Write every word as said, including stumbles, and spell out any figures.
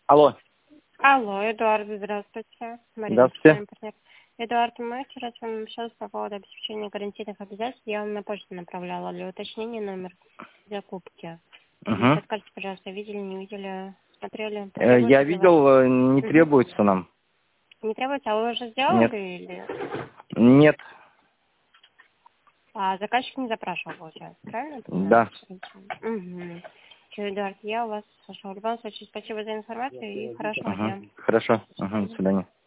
Алло. Алло, Эдуард, здравствуйте. Марина, Здравствуйте. партнер. Эдуард, мы вчера с вами общались по поводу обеспечения гарантийных обязательств. Я вам на почту направляла для уточнения номер закупки. Угу. Подскажите, пожалуйста, видели, не видели, смотрели? Э, Я Потребуется для вас? видел, э, не Мгм. требуется нам. Не требуется, а вы уже Нет. сделали или... Нет. А заказчик не запрашивал, получается, правильно? я Да. понимаю? Угу. Все, Эдуард, я у вас слышала. В любом случае, спасибо за информацию и хорошего Угу. дня. Хорошо. Угу. До свидания.